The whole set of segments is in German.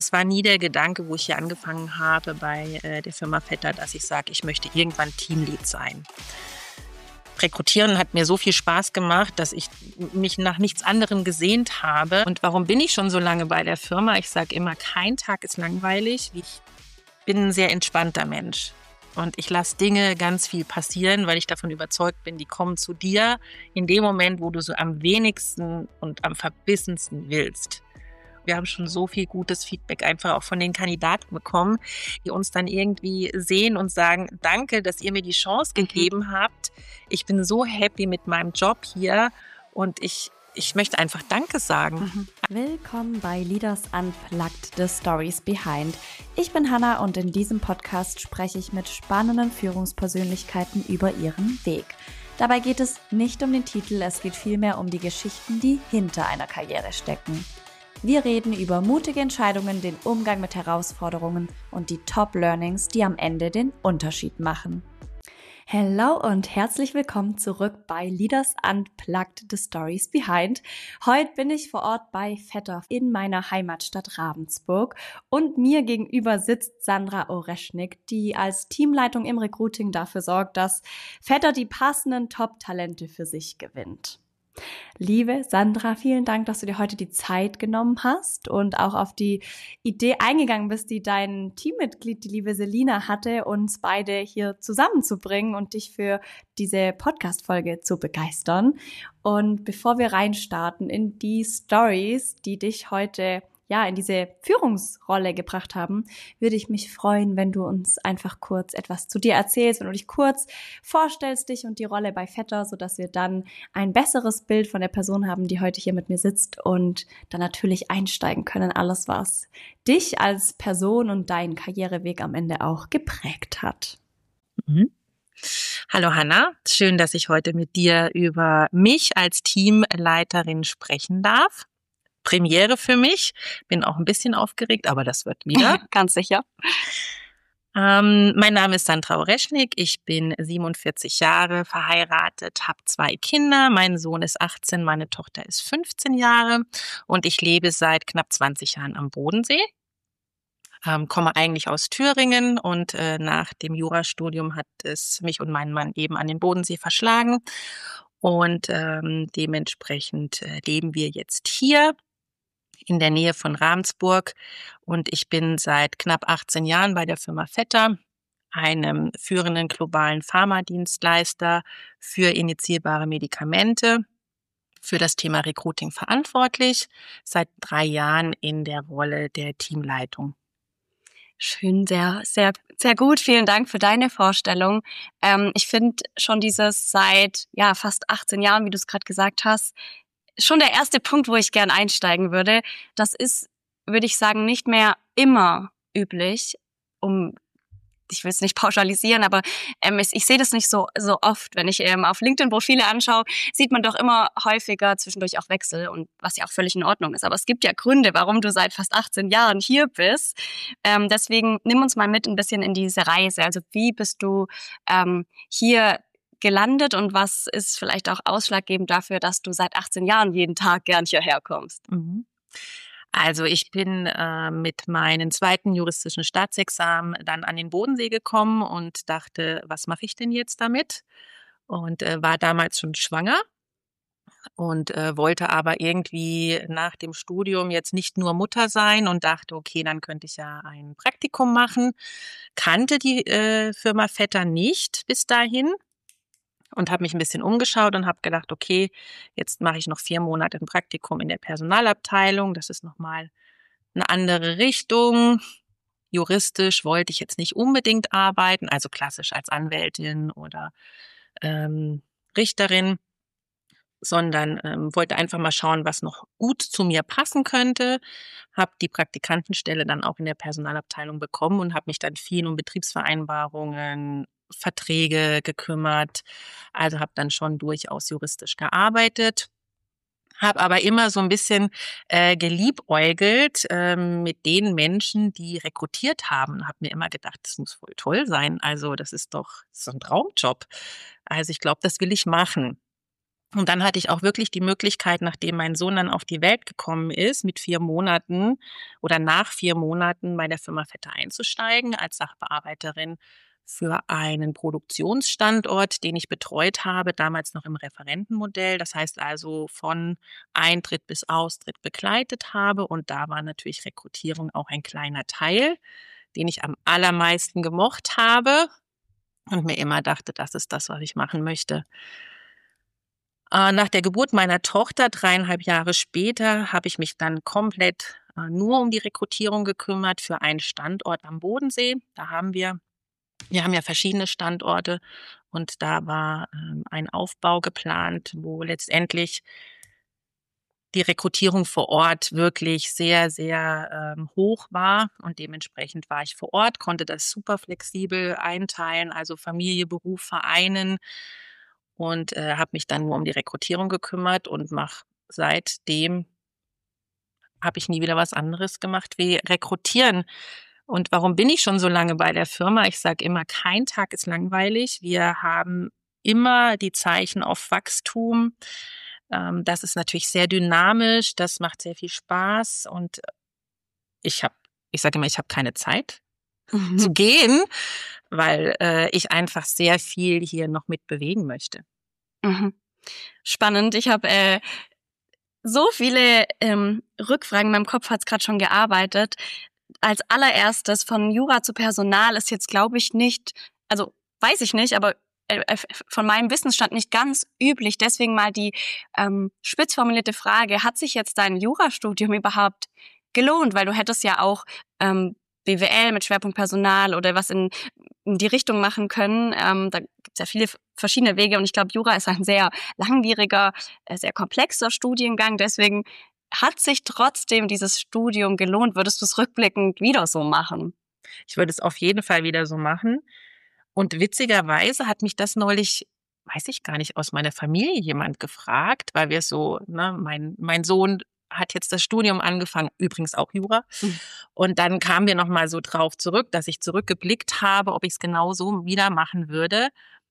Es war nie der Gedanke, wo ich hier angefangen habe bei der Firma Vetter, dass ich sage, ich möchte irgendwann Teamlead sein. Rekrutieren hat mir so viel Spaß gemacht, dass ich mich nach nichts anderem gesehnt habe. Und warum bin ich schon so lange bei der Firma? Ich sage immer, kein Tag ist langweilig. Ich bin ein sehr entspannter Mensch. Und ich lasse Dinge ganz viel passieren, weil ich davon überzeugt bin, die kommen zu dir in dem Moment, wo du so am wenigsten und am verbissensten willst. Wir haben schon so viel gutes Feedback einfach auch von den Kandidaten bekommen, die uns dann irgendwie sehen und sagen, danke, dass ihr mir die Chance gegeben habt. Ich bin so happy mit meinem Job hier und ich möchte einfach Danke sagen. Willkommen bei Leaders Unplugged, The Stories Behind. Ich bin Hannah und in diesem Podcast spreche ich mit spannenden Führungspersönlichkeiten über ihren Weg. Dabei geht es nicht um den Titel, es geht vielmehr um die Geschichten, die hinter einer Karriere stecken. Wir reden über mutige Entscheidungen, den Umgang mit Herausforderungen und die Top-Learnings, die am Ende den Unterschied machen. Hello und herzlich willkommen zurück bei Leaders Unplugged, The Stories Behind. Heute bin ich vor Ort bei Vetter in meiner Heimatstadt Ravensburg und mir gegenüber sitzt Sandra Oreschnik, die als Teamleitung im Recruiting dafür sorgt, dass Vetter die passenden Top-Talente für sich gewinnt. Liebe Sandra, vielen Dank, dass du dir heute die Zeit genommen hast und auch auf die Idee eingegangen bist, die dein Teammitglied, die liebe Selina, hatte, uns beide hier zusammenzubringen und dich für diese Podcast-Folge zu begeistern. Und bevor wir reinstarten in die Stories, die dich heute in diese Führungsrolle gebracht haben, würde ich mich freuen, wenn du uns einfach kurz etwas zu dir erzählst, wenn du dich kurz vorstellst, dich und die Rolle bei Vetter, sodass wir dann ein besseres Bild von der Person haben, die heute hier mit mir sitzt und dann natürlich einsteigen können, alles, was dich als Person und deinen Karriereweg am Ende auch geprägt hat. Hallo Hannah, schön, dass ich heute mit dir über mich als Teamleiterin sprechen darf. Premiere für mich. Bin auch ein bisschen aufgeregt, aber das wird wieder. Ganz sicher. Mein Name ist Sandra Oreschnik. Ich bin 47 Jahre, verheiratet, habe 2 Kinder. Mein Sohn ist 18, meine Tochter ist 15 Jahre und ich lebe seit knapp 20 Jahren am Bodensee. Komme eigentlich aus Thüringen und nach dem Jurastudium hat es mich und meinen Mann eben an den Bodensee verschlagen und dementsprechend leben wir jetzt hier in der Nähe von Ravensburg und ich bin seit knapp 18 Jahren bei der Firma Vetter, einem führenden globalen Pharmadienstleister für injizierbare Medikamente, für das Thema Recruiting verantwortlich, seit 3 Jahren in der Rolle der Teamleitung. Schön, sehr, sehr, sehr gut. Vielen Dank für deine Vorstellung. Ich finde schon dieses seit fast 18 Jahren, wie du es gerade gesagt hast, schon der erste Punkt, wo ich gern einsteigen würde. Das ist, würde ich sagen, nicht mehr immer üblich, ich will es nicht pauschalisieren, aber ich sehe das nicht so oft. Wenn ich auf LinkedIn Profile anschaue, sieht man doch immer häufiger zwischendurch auch Wechsel und was ja auch völlig in Ordnung ist. Aber es gibt ja Gründe, warum du seit fast 18 Jahren hier bist. Deswegen nimm uns mal mit ein bisschen in diese Reise. Also wie bist du hier gelandet und was ist vielleicht auch ausschlaggebend dafür, dass du seit 18 Jahren jeden Tag gern hierher kommst? Also ich bin mit meinem 2. juristischen Staatsexamen dann an den Bodensee gekommen und dachte, was mache ich denn jetzt damit? Und war damals schon schwanger und wollte aber irgendwie nach dem Studium jetzt nicht nur Mutter sein und dachte, okay, dann könnte ich ja ein Praktikum machen. Kannte die Firma Vetter nicht bis dahin. Und habe mich ein bisschen umgeschaut und habe gedacht, okay, jetzt mache ich noch 4 Monate ein Praktikum in der Personalabteilung. Das ist nochmal eine andere Richtung. Juristisch wollte ich jetzt nicht unbedingt arbeiten, also klassisch als Anwältin oder Richterin, sondern wollte einfach mal schauen, was noch gut zu mir passen könnte. Habe die Praktikantenstelle dann auch in der Personalabteilung bekommen und habe mich dann viel um Betriebsvereinbarungen, Verträge gekümmert, also habe dann schon durchaus juristisch gearbeitet, habe aber immer so ein bisschen geliebäugelt mit den Menschen, die rekrutiert haben, habe mir immer gedacht, das muss voll toll sein, also das ist doch so ein Traumjob, also ich glaube, das will ich machen. Und dann hatte ich auch wirklich die Möglichkeit, nachdem mein Sohn dann auf die Welt gekommen ist, mit 4 Monaten oder nach 4 Monaten bei der Firma Vetter einzusteigen als Sachbearbeiterin für einen Produktionsstandort, den ich betreut habe, damals noch im Referentenmodell. Das heißt also von Eintritt bis Austritt begleitet habe. Und da war natürlich Rekrutierung auch ein kleiner Teil, den ich am allermeisten gemocht habe und mir immer dachte, das ist das, was ich machen möchte. Nach der Geburt meiner Tochter, 3,5 Jahre später, habe ich mich dann komplett nur um die Rekrutierung gekümmert für einen Standort am Bodensee. Wir haben ja verschiedene Standorte und da war ein Aufbau geplant, wo letztendlich die Rekrutierung vor Ort wirklich sehr, sehr hoch war und dementsprechend war ich vor Ort, konnte das super flexibel einteilen, also Familie, Beruf vereinen und habe mich dann nur um die Rekrutierung gekümmert und seitdem habe ich nie wieder was anderes gemacht wie rekrutieren. Und warum bin ich schon so lange bei der Firma? Ich sage immer, kein Tag ist langweilig. Wir haben immer die Zeichen auf Wachstum. Das ist natürlich sehr dynamisch, das macht sehr viel Spaß und ich sage immer, ich habe keine Zeit zu gehen, weil ich einfach sehr viel hier noch mit bewegen möchte. Mhm. Spannend. Ich habe so viele Rückfragen. In meinem Kopf hat es gerade schon gearbeitet. Als allererstes von Jura zu Personal ist jetzt, glaube ich, nicht, also weiß ich nicht, aber von meinem Wissensstand nicht ganz üblich. Deswegen mal die spitz formulierte Frage, hat sich jetzt dein Jurastudium überhaupt gelohnt? Weil du hättest ja auch BWL mit Schwerpunkt Personal oder was in die Richtung machen können. Da gibt's ja viele verschiedene Wege und ich glaube, Jura ist ein sehr langwieriger, sehr komplexer Studiengang. Deswegen hat sich trotzdem dieses Studium gelohnt? Würdest du es rückblickend wieder so machen? Ich würde es auf jeden Fall wieder so machen. Und witzigerweise hat mich das neulich, weiß ich gar nicht, aus meiner Familie jemand gefragt, weil wir so, ne, mein Sohn hat jetzt das Studium angefangen, übrigens auch Jura. Und dann kamen wir nochmal so drauf zurück, dass ich zurückgeblickt habe, ob ich es genau so wieder machen würde.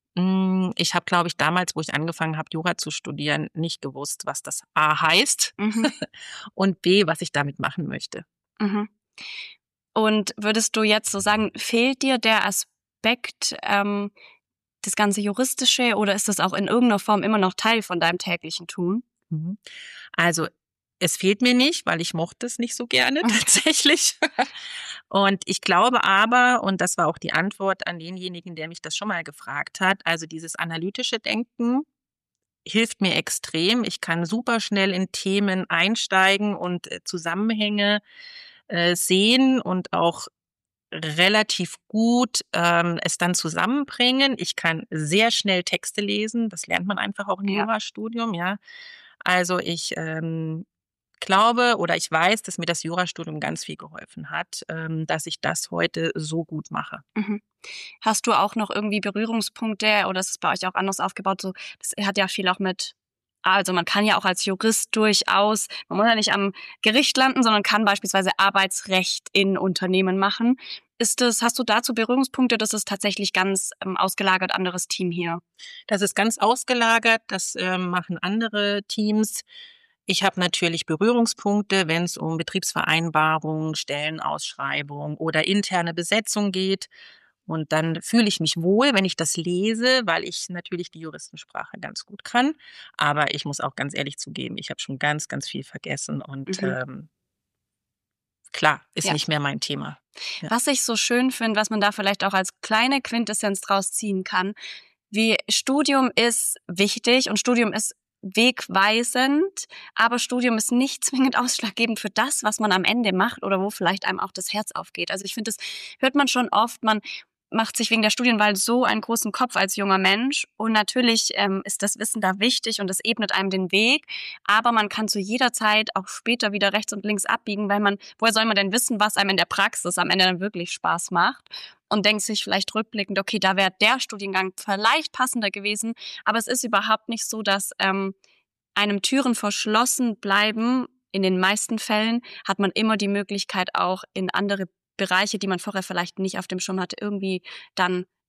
Ich habe, glaube ich, damals, wo ich angefangen habe, Jura zu studieren, nicht gewusst, was das A heißt und B, was ich damit machen möchte. Mhm. Und würdest du jetzt so sagen, fehlt dir der Aspekt, das ganze Juristische oder ist das auch in irgendeiner Form immer noch Teil von deinem täglichen Tun? Also es fehlt mir nicht, weil ich mochte es nicht so gerne tatsächlich. Und ich glaube aber, und das war auch die Antwort an denjenigen, der mich das schon mal gefragt hat, also dieses analytische Denken hilft mir extrem. Ich kann super schnell in Themen einsteigen und Zusammenhänge sehen und auch relativ gut es dann zusammenbringen. Ich kann sehr schnell Texte lesen. Das lernt man einfach auch im Jurastudium, ja. Also ich glaube oder ich weiß, dass mir das Jurastudium ganz viel geholfen hat, dass ich das heute so gut mache. Hast du auch noch irgendwie Berührungspunkte oder ist es bei euch auch anders aufgebaut? So, das hat ja viel auch mit, also man kann ja auch als Jurist durchaus, man muss ja nicht am Gericht landen, sondern kann beispielsweise Arbeitsrecht in Unternehmen machen. Hast du dazu Berührungspunkte? Das ist tatsächlich ganz ausgelagert anderes Team hier. Das ist ganz ausgelagert, das machen andere Teams. Ich habe natürlich Berührungspunkte, wenn es um Betriebsvereinbarungen, Stellenausschreibung oder interne Besetzung geht. Und dann fühle ich mich wohl, wenn ich das lese, weil ich natürlich die Juristensprache ganz gut kann. Aber ich muss auch ganz ehrlich zugeben, ich habe schon ganz, ganz viel vergessen und klar, ist nicht mehr mein Thema. Ja. Was ich so schön finde, was man da vielleicht auch als kleine Quintessenz draus ziehen kann, wie Studium ist wichtig und Studium ist wegweisend, aber Studium ist nicht zwingend ausschlaggebend für das, was man am Ende macht oder wo vielleicht einem auch das Herz aufgeht. Also ich finde, das hört man schon oft, man macht sich wegen der Studienwahl so einen großen Kopf als junger Mensch und natürlich ist das Wissen da wichtig und es ebnet einem den Weg, aber man kann zu jeder Zeit auch später wieder rechts und links abbiegen, weil woher soll man denn wissen, was einem in der Praxis am Ende dann wirklich Spaß macht? Und denkt sich vielleicht rückblickend, okay, da wäre der Studiengang vielleicht passender gewesen, aber es ist überhaupt nicht so, dass einem Türen verschlossen bleiben. In den meisten Fällen hat man immer die Möglichkeit, auch in andere Bereiche, die man vorher vielleicht nicht auf dem Schirm hatte, irgendwie dann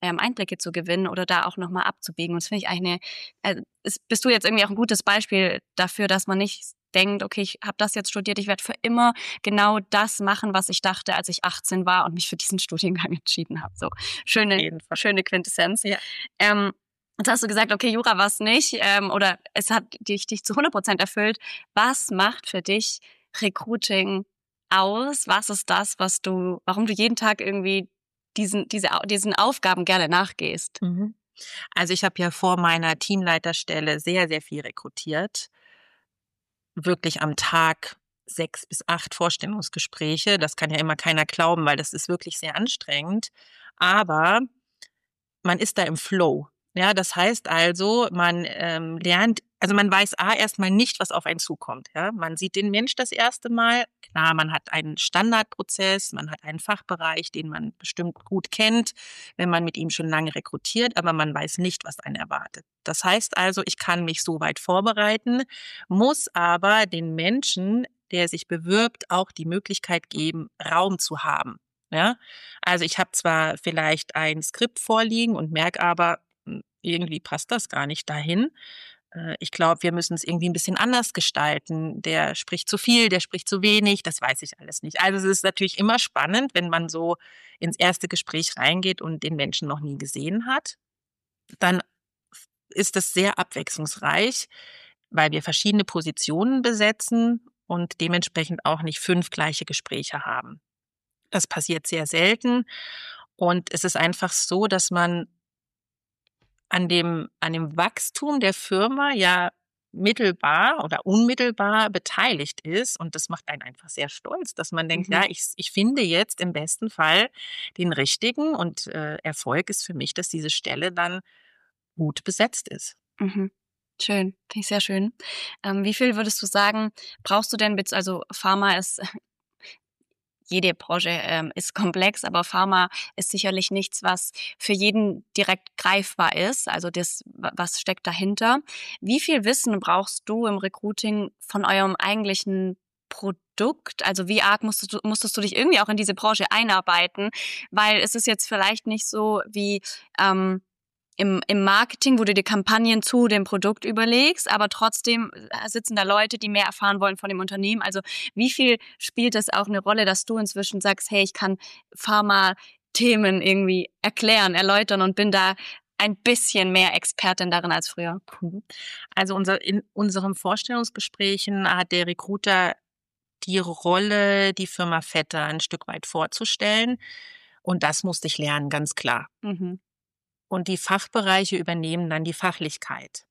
Einblicke zu gewinnen oder da auch nochmal abzubiegen. Und das finde ich eigentlich bist du jetzt irgendwie auch ein gutes Beispiel dafür, dass man nicht denkt, okay, ich habe das jetzt studiert, ich werde für immer genau das machen, was ich dachte, als ich 18 war und mich für diesen Studiengang entschieden habe. So schöne Quintessenz. Ja. Jetzt hast du gesagt, okay, Jura war es nicht oder es hat dich zu 100% erfüllt. Was macht für dich Recruiting aus? Was ist das, warum du jeden Tag irgendwie diesen Aufgaben gerne nachgehst? Mhm. Also ich habe ja vor meiner Teamleiterstelle sehr, sehr viel rekrutiert. Wirklich am Tag 6 bis 8 Vorstellungsgespräche. Das kann ja immer keiner glauben, weil das ist wirklich sehr anstrengend. Aber man ist da im Flow. Ja, das heißt also, man lernt, also man weiß erstmal nicht, was auf einen zukommt. Ja, man sieht den Mensch das erste Mal. Klar, man hat einen Standardprozess, man hat einen Fachbereich, den man bestimmt gut kennt, wenn man mit ihm schon lange rekrutiert, aber man weiß nicht, was einen erwartet. Das heißt also, ich kann mich so weit vorbereiten, muss aber den Menschen, der sich bewirbt, auch die Möglichkeit geben, Raum zu haben. Ja, also ich habe zwar vielleicht ein Skript vorliegen und merke aber, irgendwie passt das gar nicht dahin. Ich glaube, wir müssen es irgendwie ein bisschen anders gestalten. Der spricht zu viel, der spricht zu wenig, das weiß ich alles nicht. Also es ist natürlich immer spannend, wenn man so ins erste Gespräch reingeht und den Menschen noch nie gesehen hat. Dann ist das sehr abwechslungsreich, weil wir verschiedene Positionen besetzen und dementsprechend auch nicht 5 gleiche Gespräche haben. Das passiert sehr selten und es ist einfach so, dass man an dem Wachstum der Firma ja mittelbar oder unmittelbar beteiligt ist und das macht einen einfach sehr stolz, dass man denkt, ja, ich finde jetzt im besten Fall den Richtigen und Erfolg ist für mich, dass diese Stelle dann gut besetzt ist. Mhm. Schön, finde ich sehr schön. Wie viel würdest du sagen, brauchst du denn, also Pharma ist jede Branche ist komplex, aber Pharma ist sicherlich nichts, was für jeden direkt greifbar ist. Also was steckt dahinter? Wie viel Wissen brauchst du im Recruiting von eurem eigentlichen Produkt? Also wie arg musstest du dich irgendwie auch in diese Branche einarbeiten? Weil es ist jetzt vielleicht nicht so wie im Marketing, wo du dir Kampagnen zu dem Produkt überlegst, aber trotzdem sitzen da Leute, die mehr erfahren wollen von dem Unternehmen. Also wie viel spielt es auch eine Rolle, dass du inzwischen sagst, hey, ich kann Pharma-Themen irgendwie erklären, erläutern und bin da ein bisschen mehr Expertin darin als früher? Also in unseren Vorstellungsgesprächen hat der Recruiter die Rolle, die Firma Vetter ein Stück weit vorzustellen. Und das musste ich lernen, ganz klar. Und die Fachbereiche übernehmen dann die Fachlichkeit.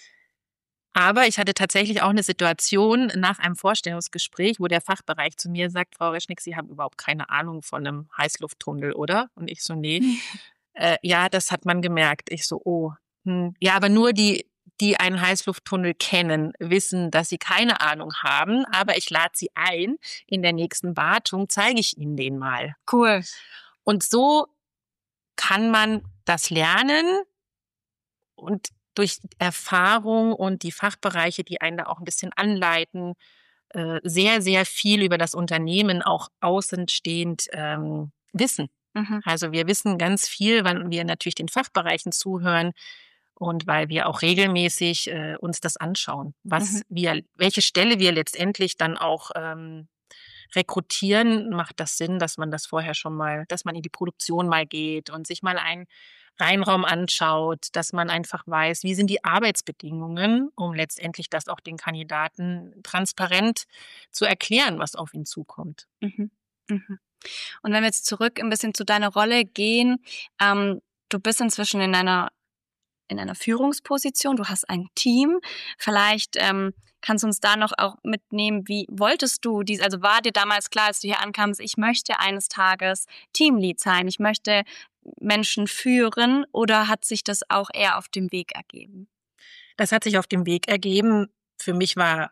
Aber ich hatte tatsächlich auch eine Situation nach einem Vorstellungsgespräch, wo der Fachbereich zu mir sagt, Frau Reschnick, Sie haben überhaupt keine Ahnung von einem Heißlufttunnel, oder? Und ich so, nee. Ja, das hat man gemerkt. Ich so, oh. Ja, aber nur die einen Heißlufttunnel kennen, wissen, dass sie keine Ahnung haben. Aber ich lade sie ein. In der nächsten Wartung zeige ich Ihnen den mal. Cool. Und so kann man das lernen und durch Erfahrung und die Fachbereiche, die einen da auch ein bisschen anleiten, sehr, sehr viel über das Unternehmen auch außenstehend wissen. Also wir wissen ganz viel, weil wir natürlich den Fachbereichen zuhören und weil wir auch regelmäßig uns das anschauen, welche Stelle wir letztendlich dann auch rekrutieren. Macht das Sinn, dass man das vorher schon mal, dass man in die Produktion mal geht und sich mal einen Reinraum anschaut, dass man einfach weiß, wie sind die Arbeitsbedingungen, um letztendlich das auch den Kandidaten transparent zu erklären, was auf ihn zukommt. Und wenn wir jetzt zurück ein bisschen zu deiner Rolle gehen, du bist inzwischen in einer Führungsposition, du hast ein Team, vielleicht kannst du uns da noch auch mitnehmen, wie wolltest du also war dir damals klar, als du hier ankamst, ich möchte eines Tages Teamlead sein, ich möchte Menschen führen, oder hat sich das auch eher auf dem Weg ergeben? Das hat sich auf dem Weg ergeben. Für mich war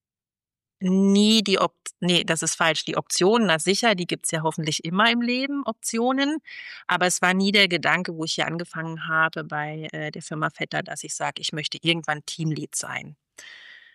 nie das ist falsch, die Optionen, na sicher, die gibt's ja hoffentlich immer im Leben, Optionen, aber es war nie der Gedanke, wo ich hier angefangen habe bei der Firma Vetter, dass ich sage, ich möchte irgendwann Teamlead sein.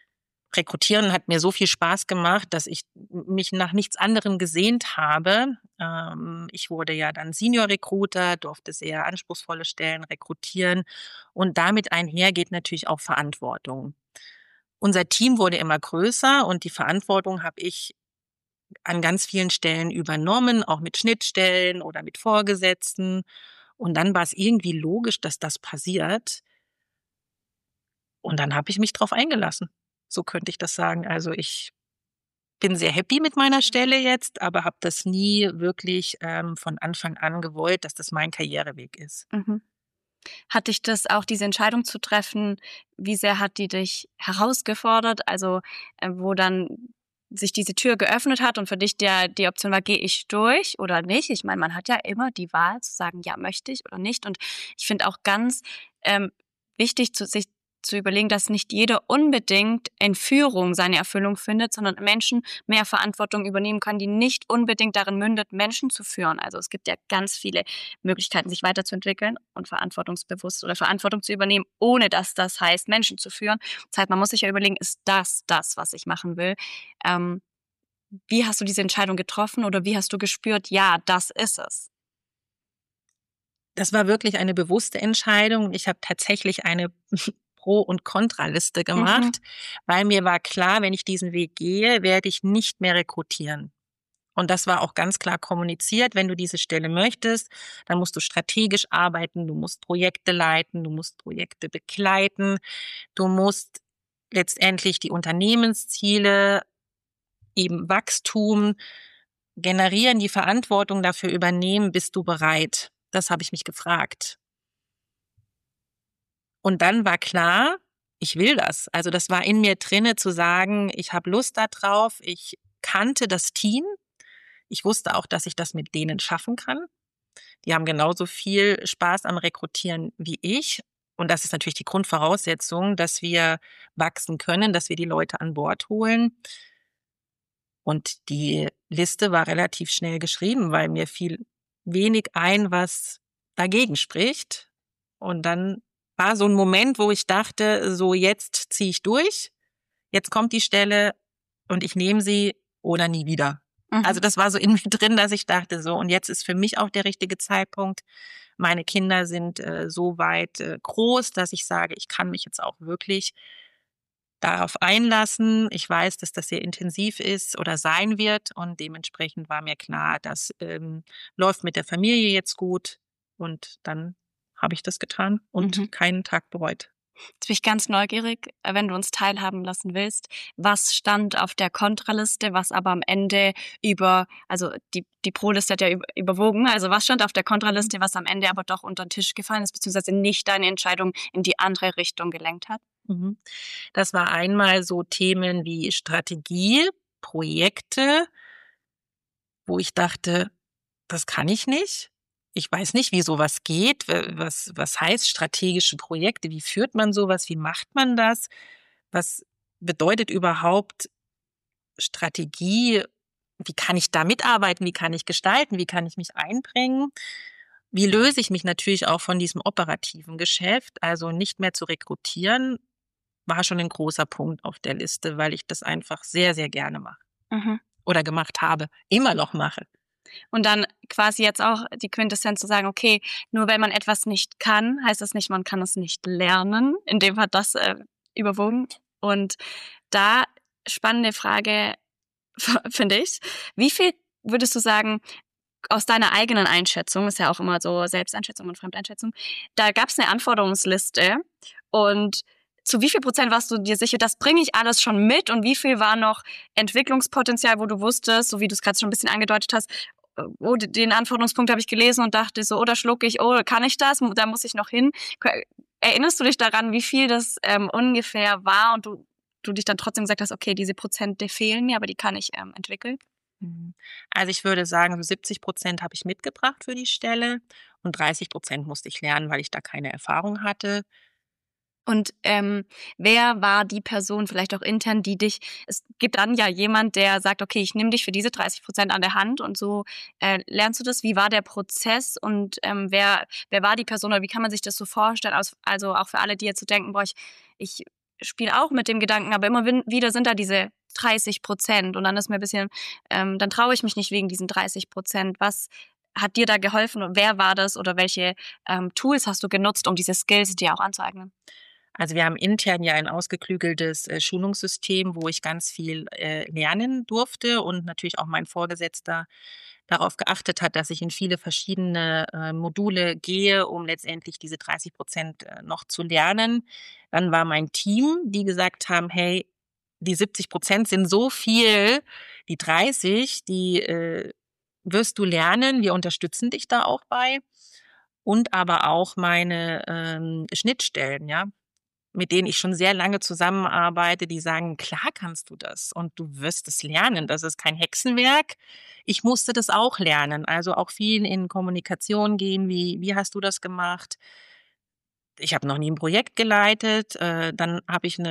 Rekrutieren hat mir so viel Spaß gemacht, dass ich mich nach nichts anderem gesehnt habe, Ich wurde ja dann Senior Recruiter, durfte sehr anspruchsvolle Stellen rekrutieren und damit einher geht natürlich auch Verantwortung. Unser Team wurde immer größer und die Verantwortung habe ich an ganz vielen Stellen übernommen, auch mit Schnittstellen oder mit Vorgesetzten. Und dann war es irgendwie logisch, dass das passiert. Und dann habe ich mich drauf eingelassen. So könnte ich das sagen. Also ich bin sehr happy mit meiner Stelle jetzt, aber habe das nie wirklich von Anfang an gewollt, dass das mein Karriereweg ist. Mhm. Hat dich das auch, diese Entscheidung zu treffen, wie sehr hat die dich herausgefordert? Also wo dann sich diese Tür geöffnet hat und für dich die Option war, gehe ich durch oder nicht? Ich meine, man hat ja immer die Wahl zu sagen, ja, möchte ich oder nicht. Und ich finde auch ganz wichtig, sich zu überlegen, dass nicht jeder unbedingt in Führung seine Erfüllung findet, sondern Menschen mehr Verantwortung übernehmen kann, die nicht unbedingt darin mündet, Menschen zu führen. Also es gibt ja ganz viele Möglichkeiten, sich weiterzuentwickeln und verantwortungsbewusst oder Verantwortung zu übernehmen, ohne dass das heißt, Menschen zu führen. Das heißt, man muss sich ja überlegen, ist das, was ich machen will? Wie hast du diese Entscheidung getroffen oder wie hast du gespürt, ja, das ist es? Das war wirklich eine bewusste Entscheidung. Ich habe tatsächlich eine Pro- und Kontraliste gemacht, weil mir war klar, wenn ich diesen Weg gehe, werde ich nicht mehr rekrutieren. Und das war auch ganz klar kommuniziert. Wenn du diese Stelle möchtest, dann musst du strategisch arbeiten, du musst Projekte leiten, du musst Projekte begleiten, du musst letztendlich die Unternehmensziele, eben Wachstum generieren, die Verantwortung dafür übernehmen. Bist du bereit? Das habe ich mich gefragt. Und dann war klar, ich will das. Also das war in mir drinne zu sagen, ich habe Lust darauf. Ich kannte das Team. Ich wusste auch, dass ich das mit denen schaffen kann. Die haben genauso viel Spaß am Rekrutieren wie ich. Und das ist natürlich die Grundvoraussetzung, dass wir wachsen können, dass wir die Leute an Bord holen. Und die Liste war relativ schnell geschrieben, weil mir fiel wenig ein, was dagegen spricht. Und dann war so ein Moment, wo ich dachte, so jetzt ziehe ich durch, jetzt kommt die Stelle und ich nehme sie oder nie wieder. Also das war so in mir drin, dass ich dachte so, und jetzt ist für mich auch der richtige Zeitpunkt. Meine Kinder sind so weit groß, dass ich sage, ich kann mich jetzt auch wirklich darauf einlassen. Ich weiß, dass das sehr intensiv ist oder sein wird und dementsprechend war mir klar, das läuft mit der Familie jetzt gut und dann habe ich das getan und keinen Tag bereut. Jetzt bin ich ganz neugierig, wenn du uns teilhaben lassen willst. Was stand auf der Kontraliste, was aber am Ende also die Pro-Liste hat ja überwogen, also was stand auf der Kontraliste, was am Ende aber doch unter den Tisch gefallen ist, beziehungsweise nicht deine Entscheidung in die andere Richtung gelenkt hat? Das war einmal so Themen wie Strategie, Projekte, wo ich dachte, das kann ich nicht. Ich weiß nicht, wie sowas geht. Was heißt strategische Projekte? Wie führt man sowas? Wie macht man das? Was bedeutet überhaupt Strategie? Wie kann ich da mitarbeiten? Wie kann ich gestalten? Wie kann ich mich einbringen? Wie löse ich mich natürlich auch von diesem operativen Geschäft? Also nicht mehr zu rekrutieren, war schon ein großer Punkt auf der Liste, weil ich das einfach sehr, sehr gerne mache. Oder gemacht habe, immer noch mache. Und dann quasi jetzt auch die Quintessenz zu sagen, okay, nur weil man etwas nicht kann, heißt das nicht, man kann es nicht lernen. In dem Fall das überwogen. Und da spannende Frage, finde ich. Wie viel würdest du sagen, aus deiner eigenen Einschätzung, ist ja auch immer so Selbsteinschätzung und Fremdeinschätzung, da gab es eine Anforderungsliste und zu wie viel Prozent warst du dir sicher, das bringe ich alles schon mit und wie viel war noch Entwicklungspotenzial, wo du wusstest, so wie du es gerade schon ein bisschen angedeutet hast, oh, den Anforderungspunkt habe ich gelesen und dachte so, oh, da schlucke ich, oh, kann ich das? Da muss ich noch hin. Erinnerst du dich daran, wie viel das ungefähr war und du dich dann trotzdem gesagt hast, okay, diese Prozente fehlen mir, aber die kann ich entwickeln? Also ich würde sagen, so 70% habe ich mitgebracht für die Stelle und 30% musste ich lernen, weil ich da keine Erfahrung hatte. Und wer war die Person, vielleicht auch intern, es gibt dann ja jemand, der sagt, okay, ich nehme dich für diese 30% an der Hand und so lernst du das. Wie war der Prozess und wer war die Person oder wie kann man sich das so vorstellen? Also auch für alle, die jetzt so denken, boah, ich spiele auch mit dem Gedanken, aber immer wieder sind da diese 30%. Und dann ist mir ein bisschen, dann traue ich mich nicht wegen diesen 30%. Was hat dir da geholfen und wer war das oder welche Tools hast du genutzt, um diese Skills dir auch anzueignen? Also wir haben intern ja ein ausgeklügeltes Schulungssystem, wo ich ganz viel lernen durfte und natürlich auch mein Vorgesetzter darauf geachtet hat, dass ich in viele verschiedene Module gehe, um letztendlich diese 30% noch zu lernen. Dann war mein Team, die gesagt haben, hey, die 70% sind so viel, die 30, die wirst du lernen, wir unterstützen dich da auch bei. Und aber auch meine Schnittstellen, ja, mit denen ich schon sehr lange zusammenarbeite, die sagen, klar kannst du das und du wirst es lernen. Das ist kein Hexenwerk. Ich musste das auch lernen. Also auch viel in Kommunikation gehen. Wie hast du das gemacht? Ich habe noch nie ein Projekt geleitet. Dann habe ich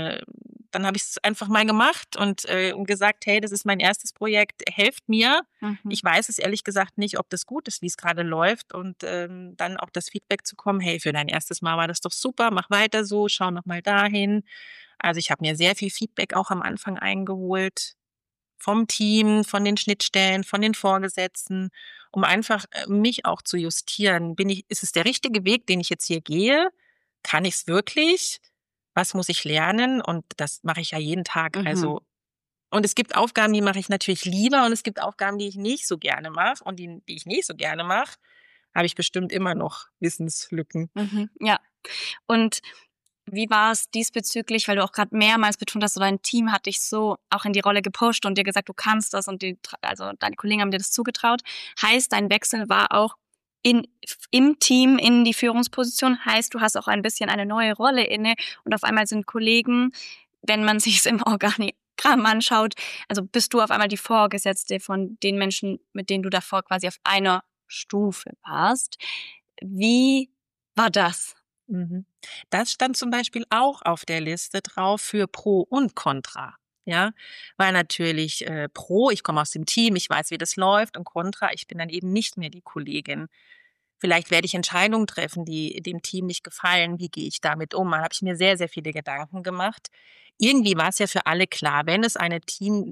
es einfach mal gemacht und gesagt, hey, das ist mein erstes Projekt, helft mir. Ich weiß es ehrlich gesagt nicht, ob das gut ist, wie es gerade läuft. Und dann auch das Feedback zu kommen, hey, für dein erstes Mal war das doch super, mach weiter so, schau noch mal dahin. Also ich habe mir sehr viel Feedback auch am Anfang eingeholt vom Team, von den Schnittstellen, von den Vorgesetzten, um einfach mich auch zu justieren. Ist es der richtige Weg, den ich jetzt hier gehe? Kann ich es wirklich? Was muss ich lernen? Und das mache ich ja jeden Tag. Also, und es gibt Aufgaben, die mache ich natürlich lieber und es gibt Aufgaben, die ich nicht so gerne mache. Und die ich nicht so gerne mache, habe ich bestimmt immer noch Wissenslücken. Ja. Und wie war es diesbezüglich, weil du auch gerade mehrmals betont hast, so dein Team hat dich so auch in die Rolle gepusht und dir gesagt, du kannst das und also deine Kollegen haben dir das zugetraut. Heißt, dein Wechsel war auch im Team in die Führungsposition, heißt, du hast auch ein bisschen eine neue Rolle inne und auf einmal sind Kollegen, wenn man sich es im Organigramm anschaut, also bist du auf einmal die Vorgesetzte von den Menschen, mit denen du davor quasi auf einer Stufe warst. Wie war das? Das stand zum Beispiel auch auf der Liste drauf für Pro und Contra. Ja, weil natürlich Pro, ich komme aus dem Team, ich weiß, wie das läuft, und Contra, ich bin dann eben nicht mehr die Kollegin. Vielleicht werde ich Entscheidungen treffen, die dem Team nicht gefallen. Wie gehe ich damit um? Da habe ich mir sehr, sehr viele Gedanken gemacht. Irgendwie war es ja für alle klar, wenn es eine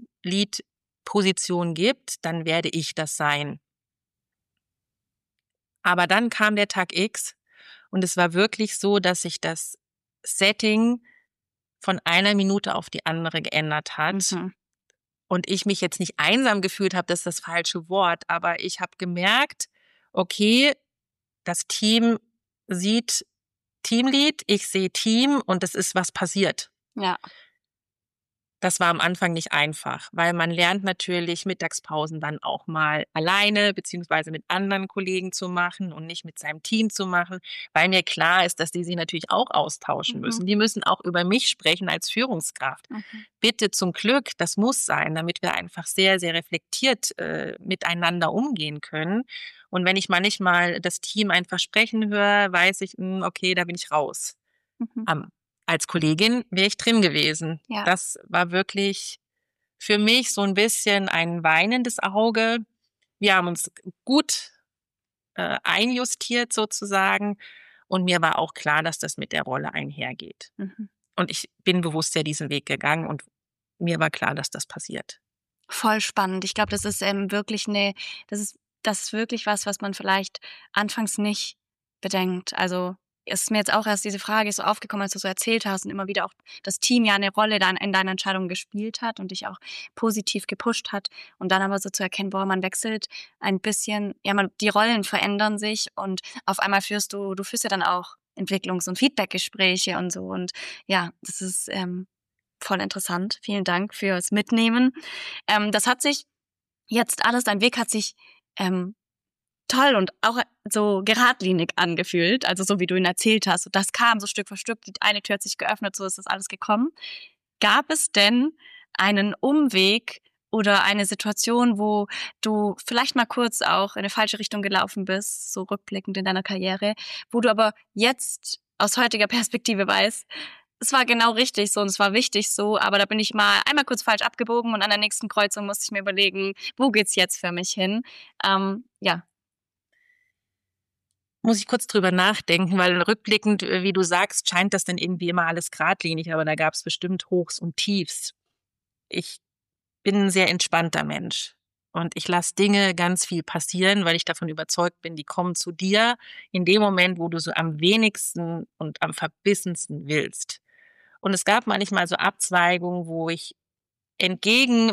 Teamlead-Position gibt, dann werde ich das sein. Aber dann kam der Tag X und es war wirklich so, dass sich das Setting von einer Minute auf die andere geändert hat. Und ich mich jetzt nicht einsam gefühlt habe, das ist das falsche Wort, aber ich habe gemerkt, okay, das Team sieht Teamlead, ich sehe Team und es ist was passiert. Ja. Das war am Anfang nicht einfach, weil man lernt natürlich Mittagspausen dann auch mal alleine beziehungsweise mit anderen Kollegen zu machen und nicht mit seinem Team zu machen, weil mir klar ist, dass die sich natürlich auch austauschen müssen. Die müssen auch über mich sprechen als Führungskraft. Bitte zum Glück, das muss sein, damit wir einfach sehr, sehr reflektiert miteinander umgehen können. Und wenn ich manchmal das Team einfach sprechen höre, weiß ich, okay, da bin ich raus. Als Kollegin wäre ich drin gewesen. Ja. Das war wirklich für mich so ein bisschen ein weinendes Auge. Wir haben uns gut einjustiert sozusagen und mir war auch klar, dass das mit der Rolle einhergeht. Und ich bin bewusst ja diesen Weg gegangen und mir war klar, dass das passiert. Voll spannend. Ich glaube, das ist wirklich das ist wirklich was man vielleicht anfangs nicht bedenkt. Also ist mir jetzt auch erst diese Frage so aufgekommen, als du so erzählt hast und immer wieder auch das Team ja eine Rolle dann in deiner Entscheidung gespielt hat und dich auch positiv gepusht hat und dann aber so zu erkennen, boah, man wechselt ein bisschen, ja, die Rollen verändern sich und auf einmal führst du ja dann auch Entwicklungs- und Feedbackgespräche und so und ja, das ist voll interessant. Vielen Dank fürs Mitnehmen. Das hat sich jetzt alles, dein Weg hat sich toll und auch so geradlinig angefühlt, also so wie du ihn erzählt hast. Und das kam so Stück für Stück, die eine Tür hat sich geöffnet, so ist das alles gekommen. Gab es denn einen Umweg oder eine Situation, wo du vielleicht mal kurz auch in eine falsche Richtung gelaufen bist, so rückblickend in deiner Karriere, wo du aber jetzt aus heutiger Perspektive weißt, es war genau richtig so und es war wichtig so, aber da bin ich mal einmal kurz falsch abgebogen und an der nächsten Kreuzung musste ich mir überlegen, wo geht's jetzt für mich hin? Ja. Muss ich kurz drüber nachdenken, weil rückblickend, wie du sagst, scheint das dann irgendwie immer alles geradlinig, aber da gab es bestimmt Hochs und Tiefs. Ich bin ein sehr entspannter Mensch. Und ich lasse Dinge ganz viel passieren, weil ich davon überzeugt bin, die kommen zu dir in dem Moment, wo du so am wenigsten und am verbissensten willst. Und es gab manchmal so Abzweigungen, wo ich entgegen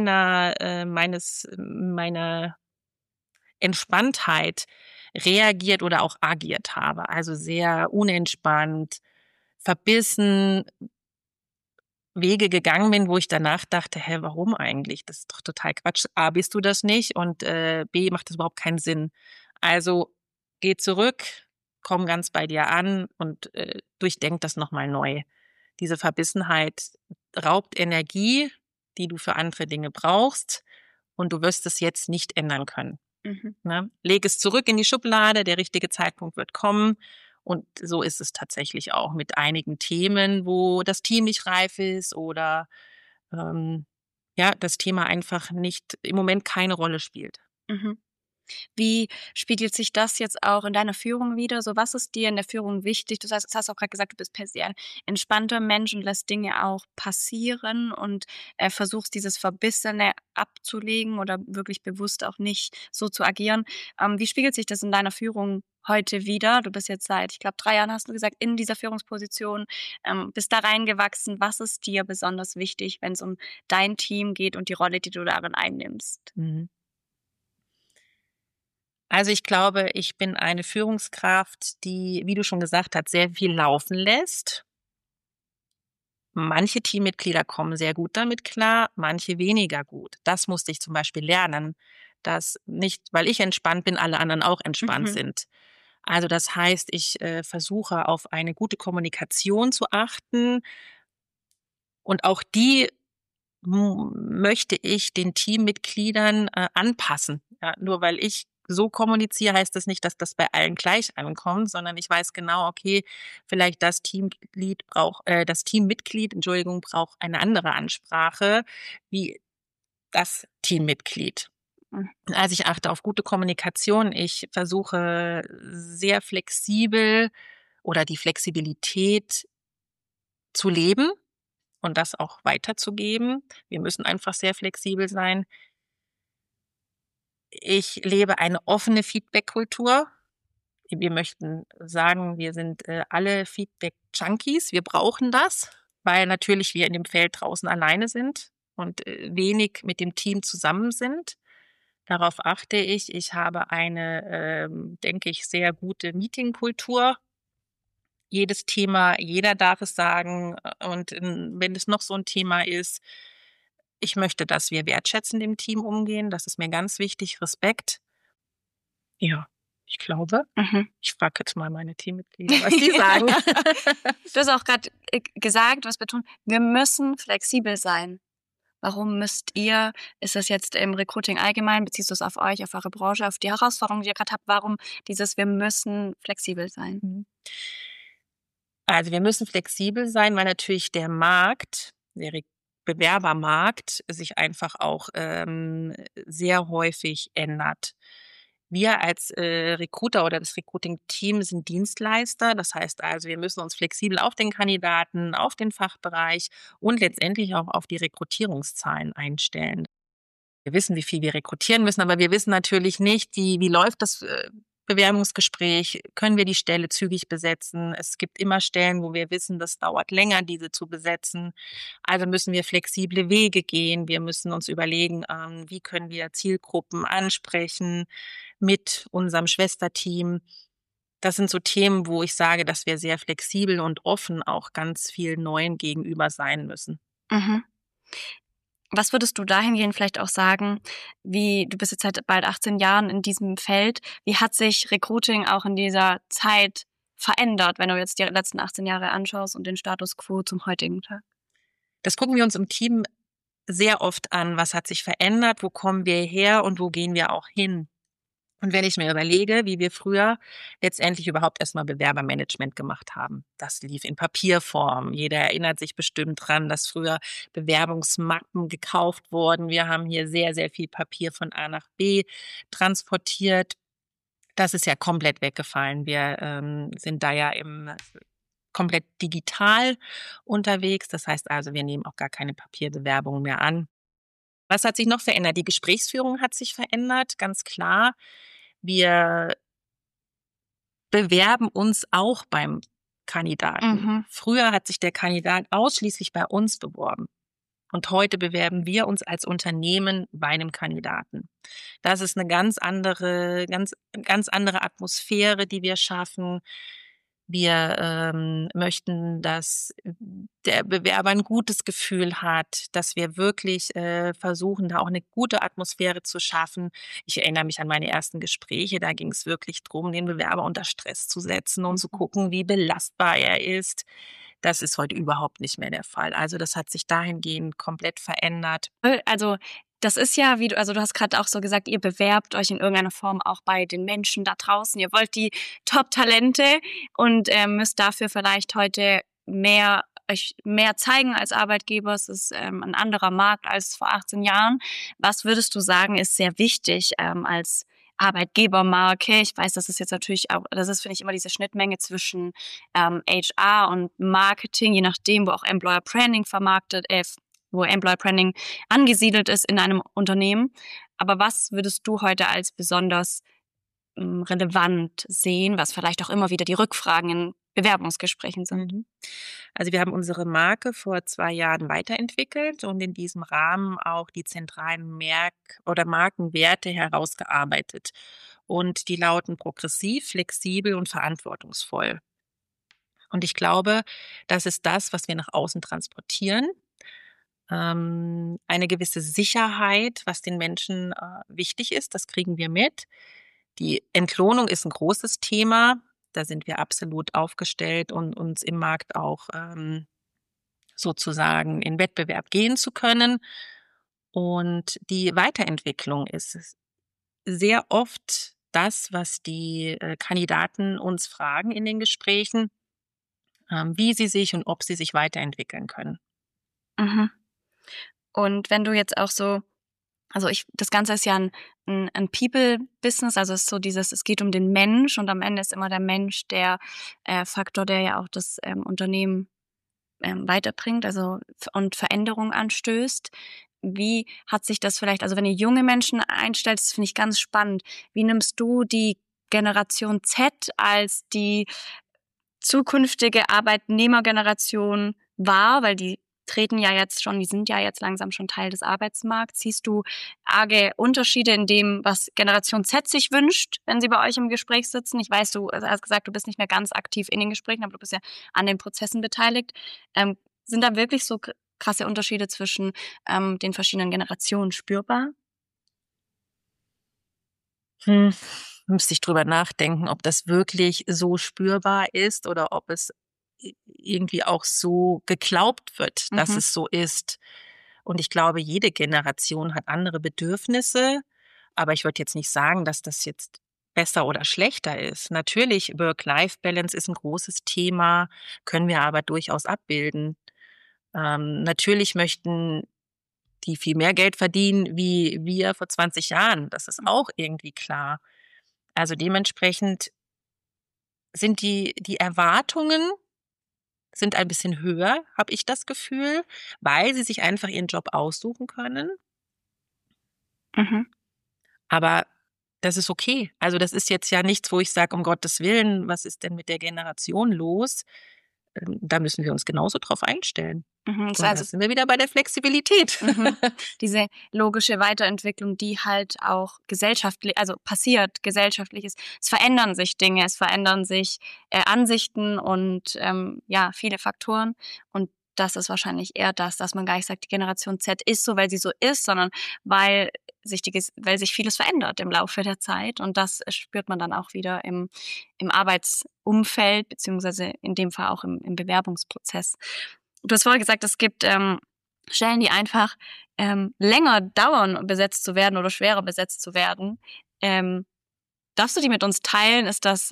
meiner Entspanntheit reagiert oder auch agiert habe. Also sehr unentspannt, verbissen Wege gegangen bin, wo ich danach dachte, hä, warum eigentlich? Das ist doch total Quatsch. A, bist du das nicht und B, macht das überhaupt keinen Sinn. Also geh zurück, komm ganz bei dir an und durchdenk das nochmal neu. Diese Verbissenheit raubt Energie, die du für andere Dinge brauchst und du wirst es jetzt nicht ändern können. Ne? Leg es zurück in die Schublade, der richtige Zeitpunkt wird kommen. Und so ist es tatsächlich auch mit einigen Themen, wo das Team nicht reif ist oder das Thema einfach nicht im Moment keine Rolle spielt. Mhm. Wie spiegelt sich das jetzt auch in deiner Führung wider? So, was ist dir in der Führung wichtig? Du hast auch gerade gesagt, du bist per se ein entspannter Mensch und lässt Dinge auch passieren und versuchst dieses Verbissene abzulegen oder wirklich bewusst auch nicht so zu agieren. Wie spiegelt sich das in deiner Führung heute wider? Du bist jetzt seit, ich glaube, 3 Jahren, hast du gesagt, in dieser Führungsposition, bist da reingewachsen. Was ist dir besonders wichtig, wenn es um dein Team geht und die Rolle, die du darin einnimmst? Mhm. Also ich glaube, ich bin eine Führungskraft, die, wie du schon gesagt hast, sehr viel laufen lässt. Manche Teammitglieder kommen sehr gut damit klar, manche weniger gut. Das musste ich zum Beispiel lernen, dass nicht, weil ich entspannt bin, alle anderen auch entspannt sind. Also das heißt, ich versuche auf eine gute Kommunikation zu achten und auch die möchte ich den Teammitgliedern anpassen. Ja, nur weil ich so kommuniziere, heißt das nicht, dass das bei allen gleich ankommt, sondern ich weiß genau, okay, vielleicht das Teammitglied braucht eine andere Ansprache wie das Teammitglied. Also ich achte auf gute Kommunikation. Ich versuche sehr flexibel oder die Flexibilität zu leben und das auch weiterzugeben. Wir müssen einfach sehr flexibel sein. Ich lebe eine offene Feedback-Kultur. Wir möchten sagen, wir sind alle Feedback-Junkies. Wir brauchen das, weil natürlich wir in dem Feld draußen alleine sind und wenig mit dem Team zusammen sind. Darauf achte ich. Ich habe eine, denke ich, sehr gute Meeting-Kultur. Jedes Thema, jeder darf es sagen. Und wenn es noch so ein Thema ist, ich möchte, dass wir wertschätzend im Team umgehen. Das ist mir ganz wichtig. Respekt. Ja, ich glaube. Ich frage jetzt mal meine Teammitglieder, was die sagen. Du hast auch gerade gesagt, was betont, wir müssen flexibel sein. Warum müsst ihr, ist das jetzt im Recruiting allgemein, beziehst du es auf euch, auf eure Branche, auf die Herausforderungen, die ihr gerade habt, warum wir müssen flexibel sein? Also wir müssen flexibel sein, weil natürlich der Markt, der Bewerbermarkt sich einfach auch sehr häufig ändert. Wir als Recruiter oder das Recruiting-Team sind Dienstleister. Das heißt also, wir müssen uns flexibel auf den Kandidaten, auf den Fachbereich und letztendlich auch auf die Rekrutierungszahlen einstellen. Wir wissen, wie viel wir rekrutieren müssen, aber wir wissen natürlich nicht, wie läuft das Bewerbungsgespräch, können wir die Stelle zügig besetzen. Es gibt immer Stellen, wo wir wissen, das dauert länger, diese zu besetzen. Also müssen wir flexible Wege gehen. Wir müssen uns überlegen, wie können wir Zielgruppen ansprechen mit unserem Schwesterteam. Das sind so Themen, wo ich sage, dass wir sehr flexibel und offen auch ganz viel Neuen gegenüber sein müssen. Was würdest du dahingehend vielleicht auch sagen, du bist jetzt seit bald 18 Jahren in diesem Feld, wie hat sich Recruiting auch in dieser Zeit verändert, wenn du jetzt die letzten 18 Jahre anschaust und den Status quo zum heutigen Tag? Das gucken wir uns im Team sehr oft an. Was hat sich verändert? Wo kommen wir her und wo gehen wir auch hin? Und wenn ich mir überlege, wie wir früher letztendlich überhaupt erstmal Bewerbermanagement gemacht haben, das lief in Papierform. Jeder erinnert sich bestimmt dran, dass früher Bewerbungsmappen gekauft wurden. Wir haben hier sehr, sehr viel Papier von A nach B transportiert. Das ist ja komplett weggefallen. Wir sind da ja komplett digital unterwegs. Das heißt also, wir nehmen auch gar keine Papierbewerbungen mehr an. Was hat sich noch verändert? Die Gesprächsführung hat sich verändert, ganz klar. Wir bewerben uns auch beim Kandidaten. Früher hat sich der Kandidat ausschließlich bei uns beworben. Und heute bewerben wir uns als Unternehmen bei einem Kandidaten. Das ist eine ganz andere Atmosphäre, die wir schaffen. Wir möchten, dass der Bewerber ein gutes Gefühl hat, dass wir wirklich versuchen, da auch eine gute Atmosphäre zu schaffen. Ich erinnere mich an meine ersten Gespräche, da ging es wirklich darum, den Bewerber unter Stress zu setzen und zu gucken, wie belastbar er ist. Das ist heute überhaupt nicht mehr der Fall. Also das hat sich dahingehend komplett verändert. Also das ist ja, du hast gerade auch so gesagt, ihr bewerbt euch in irgendeiner Form auch bei den Menschen da draußen. Ihr wollt die Top-Talente und müsst dafür vielleicht heute euch mehr zeigen als Arbeitgeber. Es ist ein anderer Markt als vor 18 Jahren. Was würdest du sagen, ist sehr wichtig als Arbeitgebermarke? Ich weiß, das ist jetzt natürlich auch, das ist, finde ich, immer diese Schnittmenge zwischen HR und Marketing, je nachdem, wo auch Employer Branding wo Employer Branding angesiedelt ist in einem Unternehmen. Aber was würdest du heute als besonders relevant sehen, was vielleicht auch immer wieder die Rückfragen in Bewerbungsgesprächen sind? Also wir haben unsere Marke vor 2 Jahren weiterentwickelt und in diesem Rahmen auch die zentralen Markenwerte herausgearbeitet. Und die lauten progressiv, flexibel und verantwortungsvoll. Und ich glaube, das ist das, was wir nach außen transportieren. Eine gewisse Sicherheit, was den Menschen wichtig ist, das kriegen wir mit. Die Entlohnung ist ein großes Thema. Da sind wir absolut aufgestellt und uns im Markt auch sozusagen in Wettbewerb gehen zu können. Und die Weiterentwicklung ist sehr oft das, was die Kandidaten uns fragen in den Gesprächen, wie sie sich und ob sie sich weiterentwickeln können. Und wenn du jetzt auch so, das Ganze ist ja ein People-Business, also es ist so es geht um den Mensch und am Ende ist immer der Mensch der Faktor, der ja auch das Unternehmen weiterbringt, und Veränderung anstößt. Wie hat sich das vielleicht, also wenn ihr junge Menschen einstellt, das finde ich ganz spannend. Wie nimmst du die Generation Z als die zukünftige Arbeitnehmergeneration wahr, weil die sind ja jetzt langsam schon Teil des Arbeitsmarkts. Siehst du arge Unterschiede in dem, was Generation Z sich wünscht, wenn sie bei euch im Gespräch sitzen? Ich weiß, du hast gesagt, du bist nicht mehr ganz aktiv in den Gesprächen, aber du bist ja an den Prozessen beteiligt. Sind da wirklich so krasse Unterschiede zwischen den verschiedenen Generationen spürbar? Müsste ich drüber nachdenken, ob das wirklich so spürbar ist oder ob es irgendwie auch so geglaubt wird, dass es so ist. Und ich glaube, jede Generation hat andere Bedürfnisse, aber ich würde jetzt nicht sagen, dass das jetzt besser oder schlechter ist. Natürlich, Work-Life-Balance ist ein großes Thema, können wir aber durchaus abbilden. Natürlich möchten die viel mehr Geld verdienen wie wir vor 20 Jahren. Das ist auch irgendwie klar. Also dementsprechend sind die Erwartungen sind ein bisschen höher, habe ich das Gefühl, weil sie sich einfach ihren Job aussuchen können. Aber das ist okay. Also das ist jetzt ja nichts, wo ich sage, um Gottes Willen, was ist denn mit der Generation los? Da müssen wir uns genauso drauf einstellen. Und da sind wir wieder bei der Flexibilität. Diese logische Weiterentwicklung, die halt auch gesellschaftlich ist. Es verändern sich Dinge, es verändern sich Ansichten und viele Faktoren. Und das ist wahrscheinlich eher dass man gar nicht sagt, die Generation Z ist so, weil sie so ist, sondern weil sich vieles verändert im Laufe der Zeit. Und das spürt man dann auch wieder im Arbeitsumfeld, beziehungsweise in dem Fall auch im Bewerbungsprozess. Du hast vorher gesagt, es gibt Stellen, die einfach länger dauern, besetzt zu werden oder schwerer besetzt zu werden. Darfst du die mit uns teilen? Ist das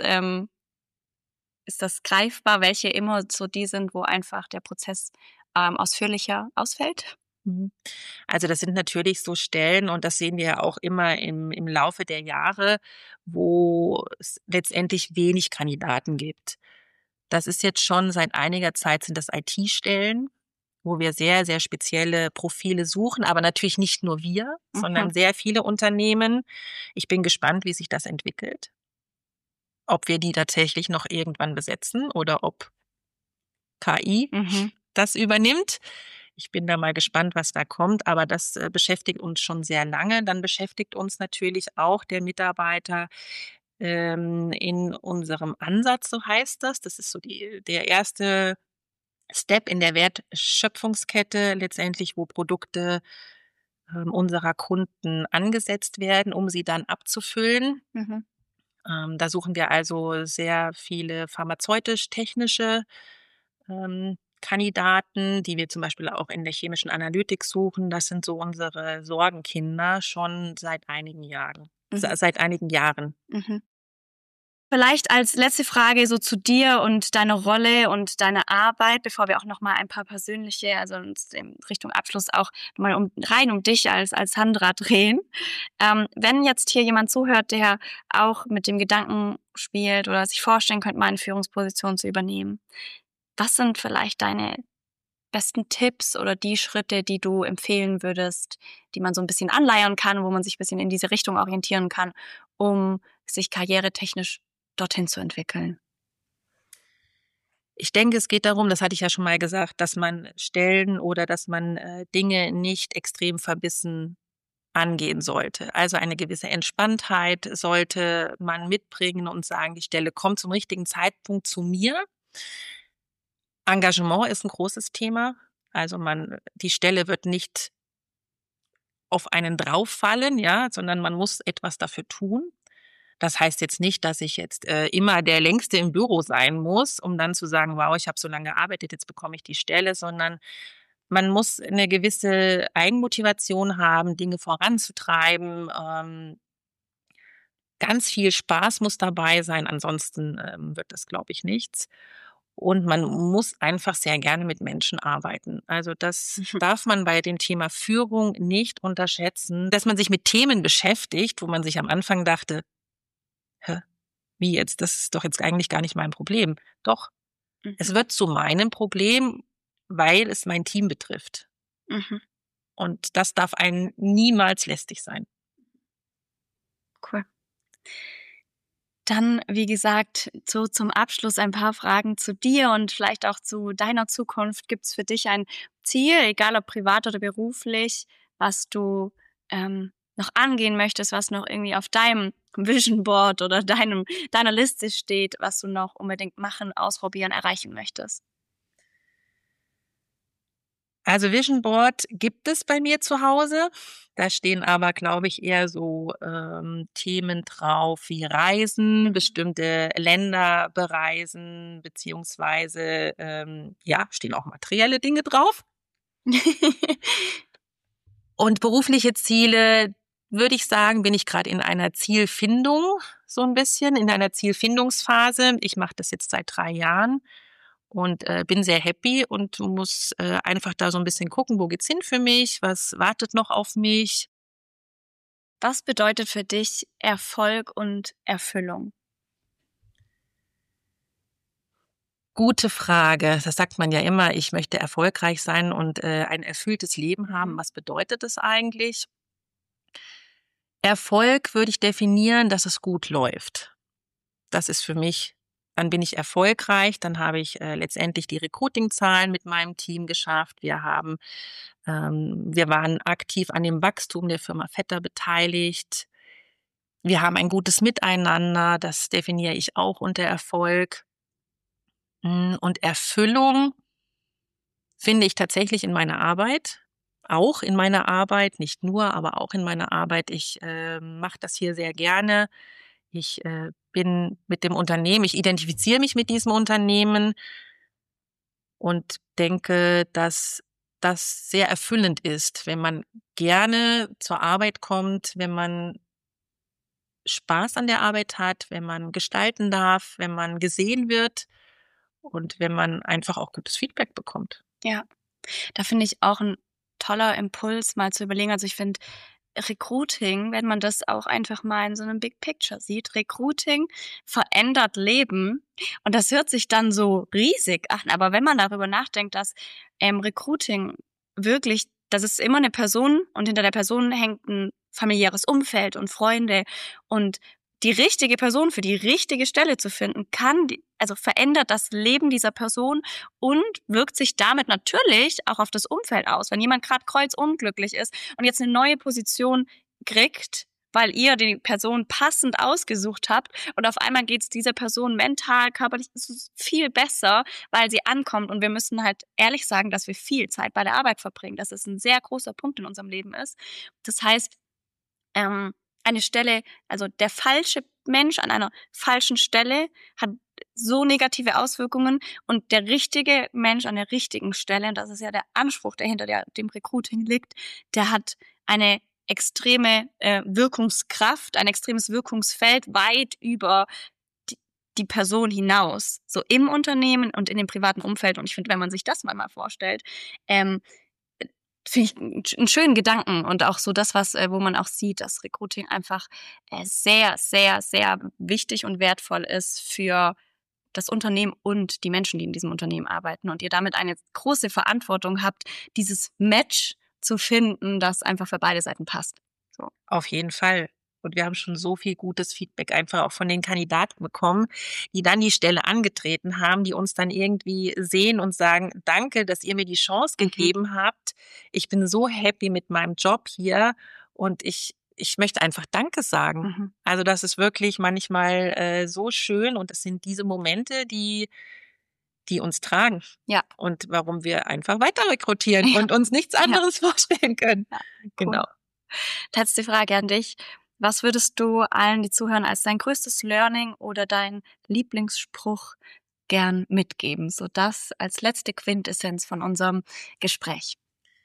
greifbar, welche immer so die sind, wo einfach der Prozess ausführlicher ausfällt? Also das sind natürlich so Stellen, und das sehen wir ja auch immer im Laufe der Jahre, wo es letztendlich wenig Kandidaten gibt. Das ist jetzt schon seit einiger Zeit, sind das IT-Stellen, wo wir sehr, sehr spezielle Profile suchen, aber natürlich nicht nur wir, sondern sehr viele Unternehmen. Ich bin gespannt, wie sich das entwickelt. Ob wir die tatsächlich noch irgendwann besetzen oder ob KI das übernimmt. Ich bin da mal gespannt, was da kommt, aber das beschäftigt uns schon sehr lange. Dann beschäftigt uns natürlich auch der Mitarbeiter in unserem Ansatz, so heißt das. Das ist so der erste Step in der Wertschöpfungskette letztendlich, wo Produkte unserer Kunden angesetzt werden, um sie dann abzufüllen. Da suchen wir also sehr viele pharmazeutisch-technische Kandidaten, die wir zum Beispiel auch in der chemischen Analytik suchen. Das sind so unsere Sorgenkinder schon seit einigen Jahren. Seit einigen Jahren. Vielleicht als letzte Frage so zu dir und deiner Rolle und deiner Arbeit, bevor wir auch nochmal ein paar persönliche, also uns in Richtung Abschluss auch nochmal rein um dich als Sandra drehen. Wenn jetzt hier jemand zuhört, der auch mit dem Gedanken spielt oder sich vorstellen könnte, mal eine Führungsposition zu übernehmen, was sind vielleicht deine besten Tipps oder die Schritte, die du empfehlen würdest, die man so ein bisschen anleiern kann, wo man sich ein bisschen in diese Richtung orientieren kann, um sich karrieretechnisch dorthin zu entwickeln? Ich denke, es geht darum, das hatte ich ja schon mal gesagt, dass man Stellen oder dass man Dinge nicht extrem verbissen angehen sollte. Also eine gewisse Entspanntheit sollte man mitbringen und sagen, die Stelle kommt zum richtigen Zeitpunkt zu mir. Engagement ist ein großes Thema. Also die Stelle wird nicht auf einen drauffallen, ja, sondern man muss etwas dafür tun. Das heißt jetzt nicht, dass ich jetzt immer der Längste im Büro sein muss, um dann zu sagen, wow, ich habe so lange gearbeitet, jetzt bekomme ich die Stelle, sondern man muss eine gewisse Eigenmotivation haben, Dinge voranzutreiben. Ganz viel Spaß muss dabei sein, ansonsten wird das, glaube ich, nichts. Und man muss einfach sehr gerne mit Menschen arbeiten. Also das darf man bei dem Thema Führung nicht unterschätzen, dass man sich mit Themen beschäftigt, wo man sich am Anfang dachte, wie jetzt? Das ist doch jetzt eigentlich gar nicht mein Problem. Doch, es wird zu meinem Problem, weil es mein Team betrifft. Und das darf einen niemals lästig sein. Cool. Dann, wie gesagt, so zum Abschluss ein paar Fragen zu dir und vielleicht auch zu deiner Zukunft. Gibt es für dich ein Ziel, egal ob privat oder beruflich, was du noch angehen möchtest, was noch irgendwie auf deinem Vision Board oder deiner Liste steht, was du noch unbedingt machen, ausprobieren, erreichen möchtest? Also Vision Board gibt es bei mir zu Hause. Da stehen aber, glaube ich, eher so Themen drauf wie Reisen, bestimmte Länder bereisen, beziehungsweise stehen auch materielle Dinge drauf. Und berufliche Ziele, würde ich sagen, bin ich gerade in einer Zielfindung, so ein bisschen, in einer Zielfindungsphase. Ich mache das jetzt seit 3 Jahren und bin sehr happy und muss einfach da so ein bisschen gucken, wo geht's hin für mich, was wartet noch auf mich. Was bedeutet für dich Erfolg und Erfüllung? Gute Frage. Das sagt man ja immer, ich möchte erfolgreich sein und ein erfülltes Leben haben. Was bedeutet das eigentlich? Erfolg würde ich definieren, dass es gut läuft. Das ist für mich, dann bin ich erfolgreich, dann habe ich letztendlich die Recruiting-Zahlen mit meinem Team geschafft. Wir waren aktiv an dem Wachstum der Firma Vetter beteiligt. Wir haben ein gutes Miteinander, das definiere ich auch unter Erfolg. Und Erfüllung finde ich tatsächlich in meiner Arbeit. Auch in meiner Arbeit, nicht nur, aber auch in meiner Arbeit. Ich mache das hier sehr gerne. Ich bin mit dem Unternehmen, ich identifiziere mich mit diesem Unternehmen und denke, dass das sehr erfüllend ist, wenn man gerne zur Arbeit kommt, wenn man Spaß an der Arbeit hat, wenn man gestalten darf, wenn man gesehen wird und wenn man einfach auch gutes Feedback bekommt. Ja, da finde ich auch ein toller Impuls, mal zu überlegen. Also ich finde, Recruiting, wenn man das auch einfach mal in so einem Big Picture sieht, Recruiting verändert Leben und das hört sich dann so riesig an, aber wenn man darüber nachdenkt, dass Recruiting wirklich, das ist immer eine Person und hinter der Person hängt ein familiäres Umfeld und Freunde und die richtige Person für die richtige Stelle zu finden, also verändert das Leben dieser Person und wirkt sich damit natürlich auch auf das Umfeld aus. Wenn jemand gerade kreuzunglücklich ist und jetzt eine neue Position kriegt, weil ihr die Person passend ausgesucht habt und auf einmal geht es dieser Person mental, körperlich viel besser, weil sie ankommt und wir müssen halt ehrlich sagen, dass wir viel Zeit bei der Arbeit verbringen, dass es ein sehr großer Punkt in unserem Leben ist. Das heißt, eine Stelle, also der falsche Mensch an einer falschen Stelle hat so negative Auswirkungen und der richtige Mensch an der richtigen Stelle, und das ist ja der Anspruch, der hinter dem Recruiting liegt, der hat eine extreme Wirkungskraft, ein extremes Wirkungsfeld weit über die Person hinaus, so im Unternehmen und in dem privaten Umfeld. Und ich finde, wenn man sich das mal vorstellt, finde ich einen schönen Gedanken und auch so das, wo man auch sieht, dass Recruiting einfach sehr, sehr, sehr wichtig und wertvoll ist für das Unternehmen und die Menschen, die in diesem Unternehmen arbeiten und ihr damit eine große Verantwortung habt, dieses Match zu finden, das einfach für beide Seiten passt. So. Auf jeden Fall. Und wir haben schon so viel gutes Feedback einfach auch von den Kandidaten bekommen, die dann die Stelle angetreten haben, die uns dann irgendwie sehen und sagen, danke, dass ihr mir die Chance gegeben habt. Ich bin so happy mit meinem Job hier und ich möchte einfach Danke sagen. Also das ist wirklich manchmal so schön und das sind diese Momente, die uns tragen. Ja. Und warum wir einfach weiter rekrutieren und uns nichts anderes vorstellen können. Ja, cool. Genau. Letzte Frage an dich. Was würdest du allen, die zuhören, als dein größtes Learning oder dein Lieblingsspruch gern mitgeben? So das als letzte Quintessenz von unserem Gespräch.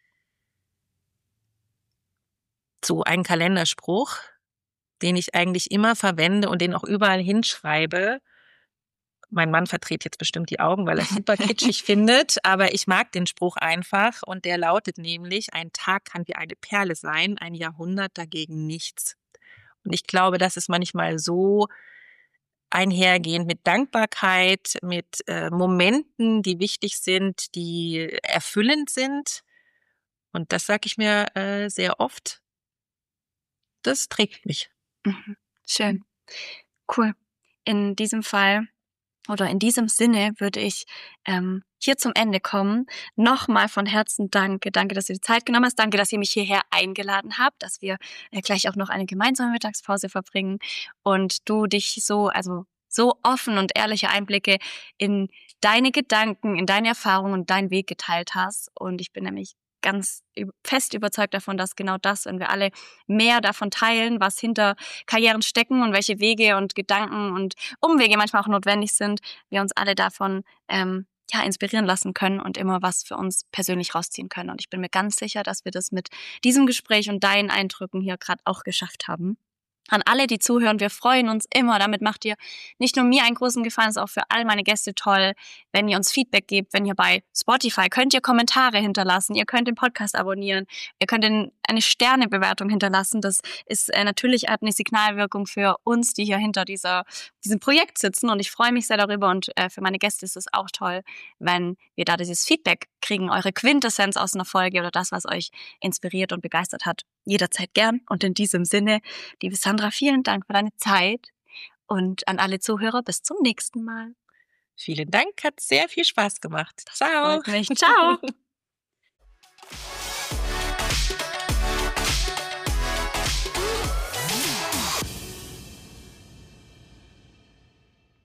So ein Kalenderspruch, den ich eigentlich immer verwende und den auch überall hinschreibe. Mein Mann verdreht jetzt bestimmt die Augen, weil er es super kitschig findet, aber ich mag den Spruch einfach und der lautet nämlich, ein Tag kann wie eine Perle sein, ein Jahrhundert dagegen nichts. Und ich glaube, das ist manchmal so einhergehend mit Dankbarkeit, mit Momenten, die wichtig sind, die erfüllend sind. Und das sage ich mir sehr oft. Das trägt mich. Schön. Cool. In diesem Fall oder in diesem Sinne würde ich hier zum Ende kommen. Nochmal von Herzen danke. Danke, dass du die Zeit genommen hast. Danke, dass ihr mich hierher eingeladen habt, dass wir gleich auch noch eine gemeinsame Mittagspause verbringen und du dich so offen und ehrliche Einblicke in deine Gedanken, in deine Erfahrungen und deinen Weg geteilt hast. Und ich bin nämlich ganz fest überzeugt davon, dass genau das, wenn wir alle mehr davon teilen, was hinter Karrieren stecken und welche Wege und Gedanken und Umwege manchmal auch notwendig sind, wir uns alle davon inspirieren lassen können und immer was für uns persönlich rausziehen können. Und ich bin mir ganz sicher, dass wir das mit diesem Gespräch und deinen Eindrücken hier gerade auch geschafft haben. An alle, die zuhören, wir freuen uns immer. Damit macht ihr nicht nur mir einen großen Gefallen, es ist auch für all meine Gäste toll, wenn ihr uns Feedback gebt, wenn ihr bei Spotify könnt ihr Kommentare hinterlassen, ihr könnt den Podcast abonnieren, ihr könnt eine Sternebewertung hinterlassen. Das ist natürlich eine Signalwirkung für uns, die hier hinter diesem Projekt sitzen und ich freue mich sehr darüber und für meine Gäste ist es auch toll, wenn wir da dieses Feedback kriegen, eure Quintessenz aus einer Folge oder das, was euch inspiriert und begeistert hat. Jederzeit gern. Und in diesem Sinne, liebe Sandra, vielen Dank für deine Zeit und an alle Zuhörer bis zum nächsten Mal. Vielen Dank, hat sehr viel Spaß gemacht. Ciao. Freut mich. Ciao.